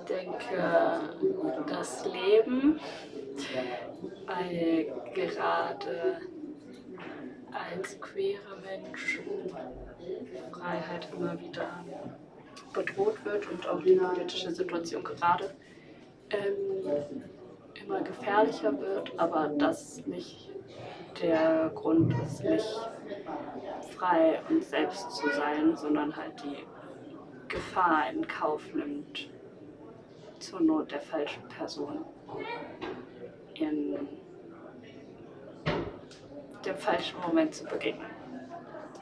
denke, das Leben, weil gerade als queere Menschen Freiheit immer wieder bedroht wird und auch die politische Situation gerade immer gefährlicher wird, aber das nicht der Grund ist, nicht frei und selbst zu sein, sondern halt die Gefahr in Kauf nimmt, zur Not der falschen Person in dem falschen Moment zu begegnen.